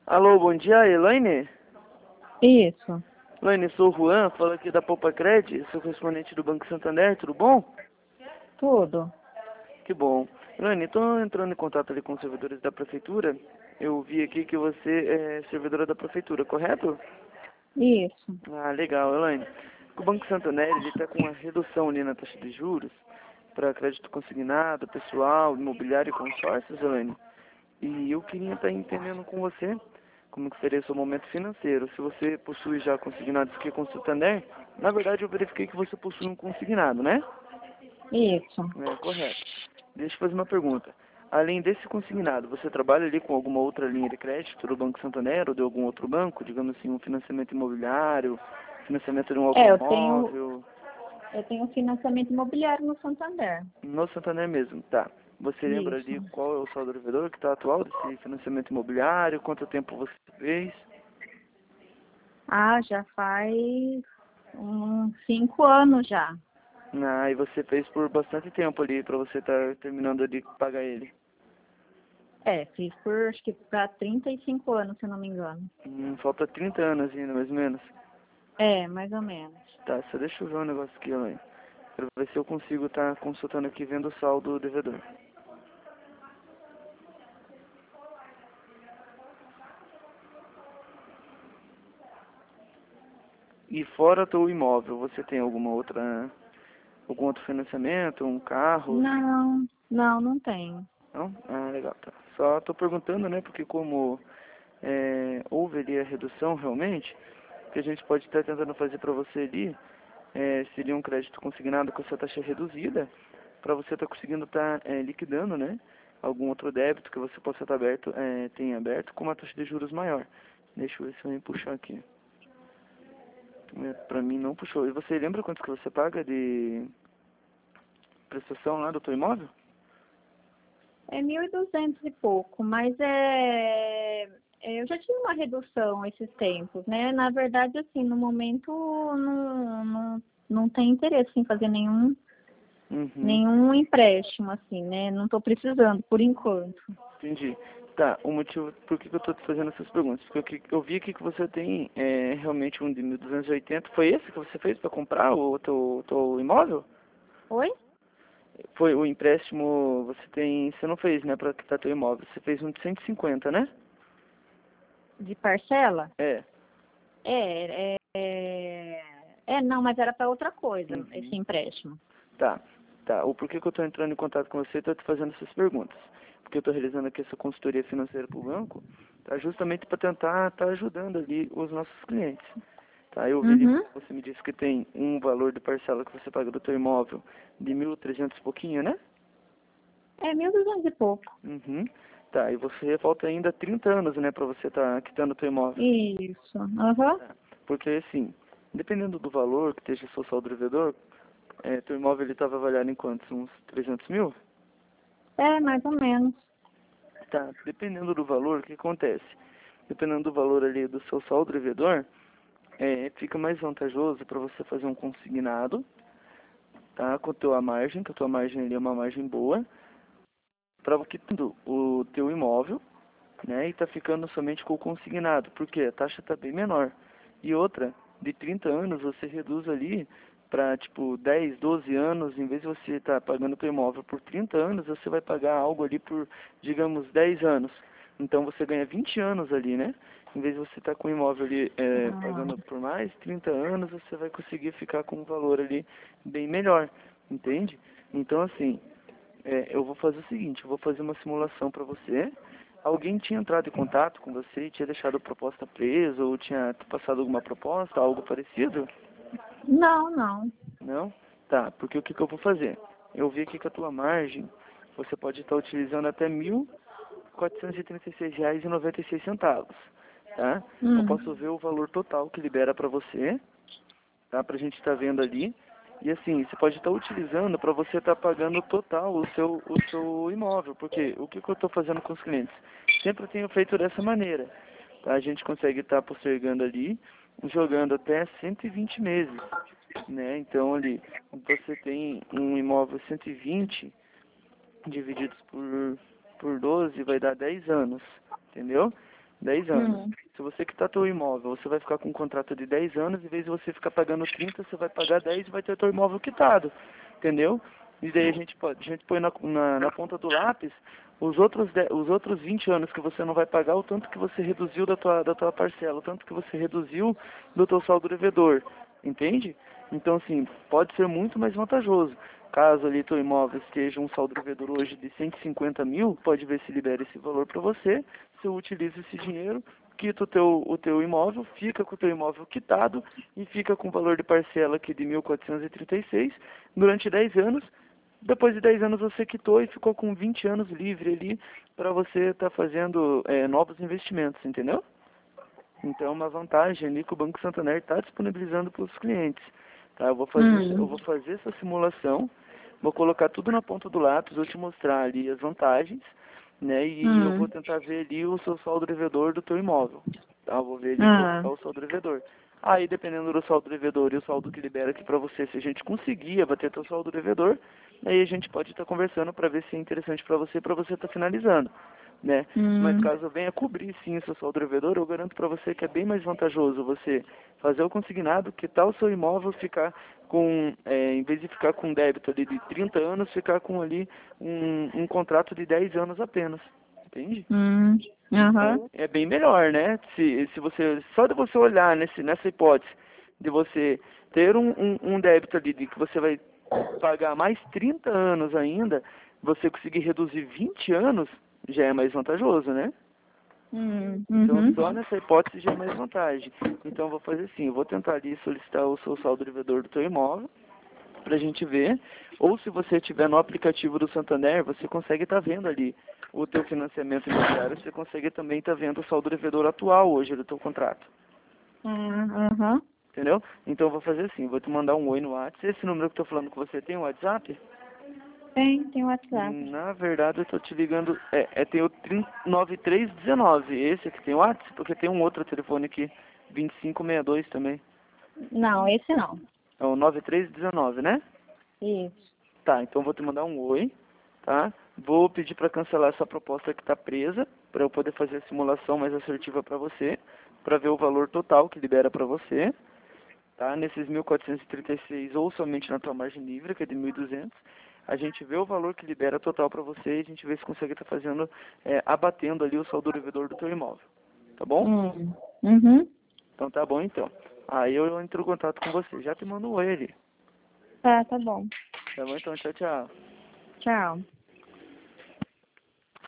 Alô, bom dia, Elaine? Isso, Elaine, sou o Juan, falo aqui da Poupa Cred, sou correspondente do Banco Santander, tudo bom? tudo. Que bom. Elaine, estou entrando em contato ali com os servidores da prefeitura. Eu vi aqui que você é servidora da prefeitura, correto? Isso. Ah, legal, Elaine. O Banco Santander, ele está com uma redução ali na taxa de juros para crédito consignado, pessoal, imobiliário e consórcios, Elaine. E eu queria estar entendendo com você como que seria o seu momento financeiro. Se você possui já consignados aqui com o Santander, na verdade eu verifiquei que você possui um consignado, né? Isso. É, correto. Deixa eu fazer uma pergunta. Além desse consignado, você trabalha ali com alguma outra linha de crédito do Banco Santander ou de algum outro banco? Digamos assim, um financiamento imobiliário, financiamento de um É, eu automóvel, tenho financiamento imobiliário no Santander. no Santander mesmo, tá. Você lembra Isso. ali qual é o saldo devedor que está atual desse financiamento imobiliário? Quanto tempo você fez? Ah, já faz uns 5 anos já. Ah, e você fez por bastante tempo ali pra você estar terminando de pagar ele. É, fiz por acho que para 35 anos, se eu não me engano. Falta 30 anos ainda, mais ou menos. É, mais ou menos. Tá, só deixa eu ver um negócio aqui, Elaine. Pra ver se eu consigo estar consultando aqui vendo o saldo do devedor. E fora do imóvel, você tem algum outro financiamento, um carro? Não tenho. Não? Ah, legal, tá. Só tô perguntando, né, porque como houve ali a redução realmente, o que a gente pode estar tentando fazer para você ali seria um crédito consignado com essa taxa reduzida, para você estar conseguindo estar liquidando, né, algum outro débito que você possa estar tenha aberto com uma taxa de juros maior. Deixa eu ver se eu me puxar aqui. Para mim não puxou. E você lembra quanto que você paga de prestação lá do teu imóvel? É 1.200 e pouco, mas eu já tive uma redução esses tempos, né? Na verdade, assim, no momento não tem interesse em fazer Uhum, nenhum empréstimo, assim, né? Não estou precisando, por enquanto. entendi. Tá, o motivo por que eu estou te fazendo essas perguntas? Porque eu vi aqui que você tem realmente um de 1.280. Foi esse que você fez para comprar o teu imóvel? Oi? Foi o empréstimo, você não fez, né, para quitar teu imóvel. Você fez um de 150, né? De parcela? É. Não, mas era para outra coisa, esse Uhum. empréstimo. Tá, tá. O porquê que eu estou entrando em contato com você e estou te fazendo essas perguntas? Porque eu estou realizando aqui essa consultoria financeira para o banco, tá, justamente para tentar estar ajudando ali os nossos clientes. Tá, eu vi ali, Uhum. você me disse que tem um valor de parcela que você paga do teu imóvel de 1.300 e pouquinho, né? É 1.200 e pouco. Uhum. Tá, e você falta ainda 30 anos, né, para você estar quitando o teu imóvel. Isso. Aham. Tá. Porque assim, dependendo do valor que esteja o seu saldo devedor, teu imóvel ele estava avaliado em quantos? Uns 300 mil? É, mais ou menos. Tá, dependendo do valor, o que acontece? Dependendo do valor ali do seu saldo devedor, fica mais vantajoso para você fazer um consignado, tá? Com a tua margem, que a tua margem ali é uma margem boa, para quitando o teu imóvel, né? E tá ficando somente com o consignado, porque a taxa tá bem menor. E outra, de 30 anos você reduz ali para tipo 10, 12 anos, em vez de você estar pagando o teu imóvel por 30 anos, você vai pagar algo ali por, digamos, 10 anos. Então você ganha 20 anos ali, né? Em vez de você estar com o imóvel ali Ah, pagando por mais 30 anos, você vai conseguir ficar com um valor ali bem melhor, entende? Então assim, eu vou fazer o seguinte, eu vou fazer uma simulação para você. Alguém tinha entrado em contato com você e tinha deixado a proposta presa ou tinha passado alguma proposta, algo parecido? não. Não? Tá, porque o que eu vou fazer? Eu vi aqui que a tua margem, você pode estar utilizando até R$ 1.436,96, tá? Eu Hum. posso ver o valor total que libera para você, tá? Pra gente estar vendo ali. E assim, você pode estar utilizando para você estar pagando o total o seu imóvel, porque o que eu estou fazendo com os clientes? Sempre eu tenho feito dessa maneira, tá? A gente consegue estar postergando ali, jogando até 120 meses, né? Então ali, você tem um imóvel 120 divididos por 12 vai dar 10 anos, entendeu? 10 anos. Se você quitar teu imóvel, você vai ficar com um contrato de 10 anos, em vez de você ficar pagando 30, você vai pagar 10 e vai ter teu imóvel quitado, entendeu? E daí a gente põe na ponta do lápis os outros 20 anos que você não vai pagar, o tanto que você reduziu da tua parcela, o tanto que você reduziu do teu saldo devedor, entende? Então, assim, pode ser muito mais vantajoso. Caso ali teu imóvel esteja um saldo devedor hoje de 150 mil, pode ver se libera esse valor para você, você utiliza esse dinheiro, quita o teu imóvel, fica com o teu imóvel quitado e fica com o valor de parcela aqui de 1.436 durante 10 anos. Depois de 10 anos você quitou e ficou com 20 anos livre ali para você estar fazendo novos investimentos, entendeu? Então é uma vantagem ali que o Banco Santander está disponibilizando para os clientes. Tá? Eu vou fazer essa simulação, vou colocar tudo na ponta do lápis, vou te mostrar ali as vantagens, né? E eu vou tentar ver ali o seu saldo devedor do teu imóvel. Tá? Eu vou ver ali qual é o saldo devedor. Aí, dependendo do saldo devedor e o saldo que libera aqui para você, se a gente conseguir abater teu saldo devedor, aí a gente pode estar conversando para ver se é interessante para você estar finalizando, né? Mas caso venha cobrir sim o seu saldo devedor, eu garanto para você que é bem mais vantajoso você fazer o consignado, quitar o seu imóvel, ficar com, em vez de ficar com débito ali de 30 anos, ficar com ali um contrato de 10 anos apenas, entende? Então, é bem melhor, né? Se você, só de você olhar nessa hipótese de você ter um débito ali de que você vai pagar mais 30 anos ainda, você conseguir reduzir 20 anos, já é mais vantajoso, né? Então, só nessa hipótese já é mais vantagem. Então, eu vou fazer assim, eu vou tentar ali solicitar o seu saldo devedor do teu imóvel, pra gente ver, ou se você tiver no aplicativo do Santander, você consegue estar vendo ali o teu financiamento imobiliário, você consegue também estar vendo o saldo devedor atual hoje do teu contrato. Entendeu? Então, eu vou fazer assim, vou te mandar um oi no WhatsApp. Esse número que eu tô falando com você tem um WhatsApp? Tem WhatsApp. Na verdade, eu tô te ligando, tem o 9319, esse aqui tem o WhatsApp, porque tem um outro telefone aqui, 2562 também. Não, esse não. É o 9319, né? Isso. Tá, então vou te mandar um oi, tá? Vou pedir para cancelar essa proposta que está presa, para eu poder fazer a simulação mais assertiva para você, para ver o valor total que libera para você, tá? Nesses 1.436 ou somente na tua margem livre, que é de 1.200, a gente vê o valor que libera total para você e a gente vê se consegue estar fazendo, abatendo ali o saldo devedor do teu imóvel, tá bom? Então tá bom então. Aí eu entro em contato com você, já te mando um oi ali. Tá bom. Tá bom então, tchau, tchau. Tchau.